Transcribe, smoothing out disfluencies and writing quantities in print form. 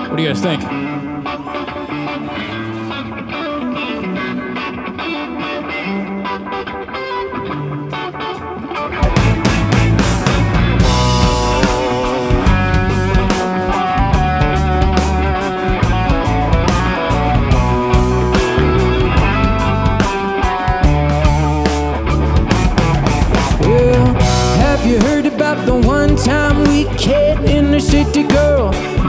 What do you guys think? Have you heard about the one time we kid in the city girl